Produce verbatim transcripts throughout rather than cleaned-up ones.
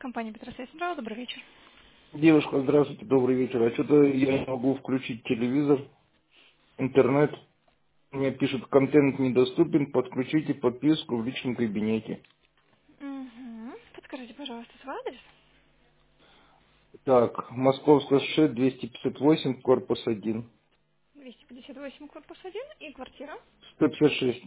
Компания Петросвязь Централ, добрый вечер. Девушка, здравствуйте, добрый вечер. А что-то я не могу включить телевизор, интернет. Мне пишут, контент недоступен, подключите подписку в личном кабинете. Угу. Подскажите, пожалуйста, свой адрес. Так, Московская шоссе двести пятьдесят восемь, корпус один, двести пятьдесят восемь, корпус один и квартира. сто пятьдесят шесть.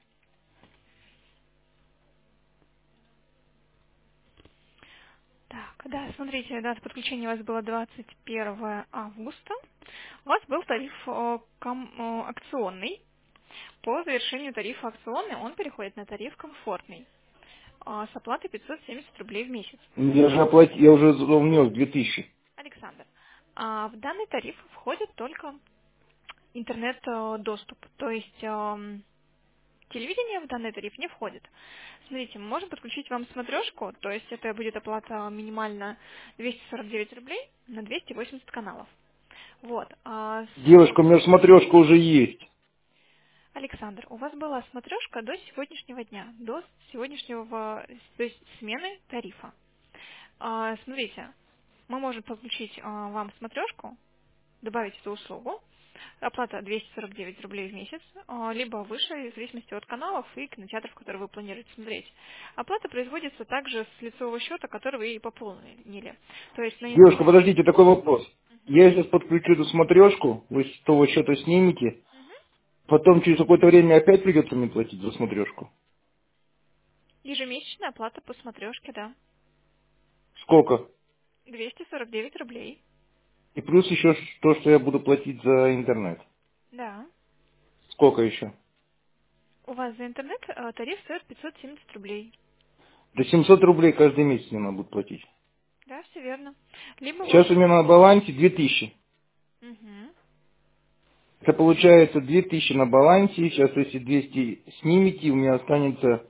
Так, да, смотрите, дата подключения у вас была двадцать первое августа. У вас был тариф э, ком- э, акционный. По завершению тарифа акционный он переходит на тариф комфортный э, с оплатой пятьсот семьдесят рублей в месяц. Я же оплатил, я уже внес две тысячи. Александр, а в данный тариф входит только интернет-доступ, то есть эм, телевидение в данный тариф не входит. Смотрите, мы можем подключить вам смотрешку, то есть это будет оплата минимально двести сорок девять рублей на двести восемьдесят каналов. Вот. А с- Девушка, у меня смотрешка уже есть. Александр, у вас была смотрешка до сегодняшнего дня, до сегодняшнего то есть смены тарифа. А, смотрите, мы можем подключить а, вам смотрешку, добавить эту услугу. Оплата двести сорок девять рублей в месяц, а, либо выше, в зависимости от каналов и кинотеатров, которые вы планируете смотреть. Оплата производится также с лицевого счета, который вы и пополнили. То есть на Девушка, интернет. подождите, такой вопрос. Мгм. Я сейчас подключу эту смотрешку, вы с того счета снимете, Мгм. потом через какое-то время опять придется мне платить за смотрешку. Ежемесячная оплата по смотрешке, да. Сколько? двести сорок девять рублей. И плюс еще то, что я буду платить за интернет. Да. Сколько еще? У вас за интернет э, тариф стоит пятьсот семьдесят рублей. До семьсот рублей каждый месяц мне надо будет платить. Да, все верно. Либо вы... Сейчас у меня на балансе две тысячи. Мгм. Это получается две тысячи на балансе. Сейчас если двести снимете, у меня останется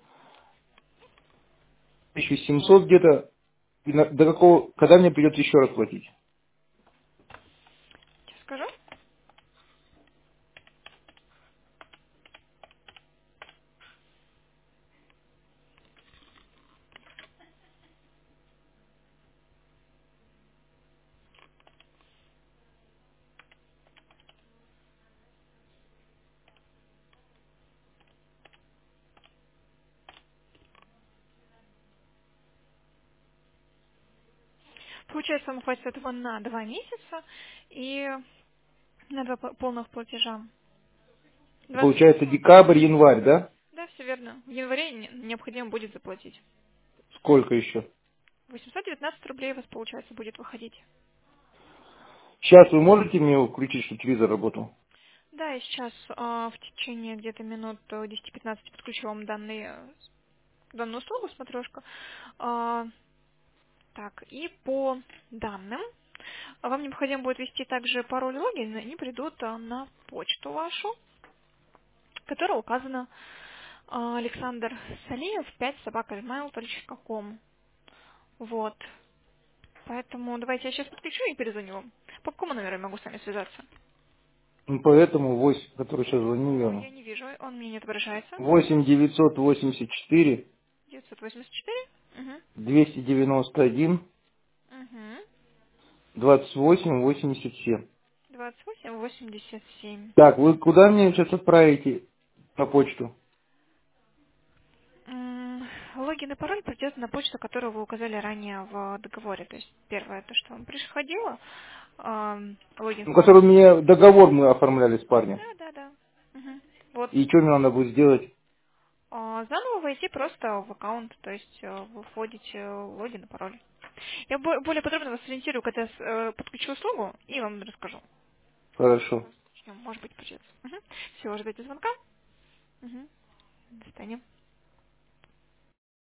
тысяча семьсот где-то. И на- До какого, когда мне придется еще раз платить? Сейчас скажу. Получается, вам хватит этого на два месяца и на два по- полных платежа. двадцать Получается седьмого. декабрь, январь, да? Да, все верно. В январе не- необходимо будет заплатить. Сколько еще? восемьсот девятнадцать рублей у вас, получается, будет выходить. Сейчас вы можете мне включить, чтобы телевизор работал? Да, и сейчас а, в течение где-то минут э, десять-пятнадцать подключу вам данные, э, данную услугу, смотрешка. А, так, и по данным вам необходимо будет ввести также пароль и логин, и они придут а, на почту вашу, которая указана а, Александр Салиев, пять собака gmail точка ком. Вот. Поэтому давайте я сейчас подключу и перезвоню вам. По какому номеру я могу с вами связаться? Ну, поэтому восемь, который сейчас звоню О, я. я не вижу, он мне не отображается. восемь девятьсот восемьдесят четыре девятьсот восемьдесят четыре. Угу. двести девяносто один Угу. двадцать восемь восемьдесят семь. двадцать восемь восемьдесят семь. Так, вы куда мне сейчас отправите на почту? М, Логин и пароль придет на почту, которую вы указали ранее в договоре. То есть первое, то, что вам приходило, ам, логин Ну, с паролем. который мне договор мы оформляли с парнем. Да, да, да. Мгм. Вот. И что мне надо будет сделать? А, Заново войти просто в аккаунт, то есть э, вы вводите логин и пароль. Я бо- более подробно вас ориентирую, когда с- э, подключу услугу, и вам расскажу. Хорошо. Начнем, может быть, придется. Угу. Все, ждите звонка. Угу. До свидания.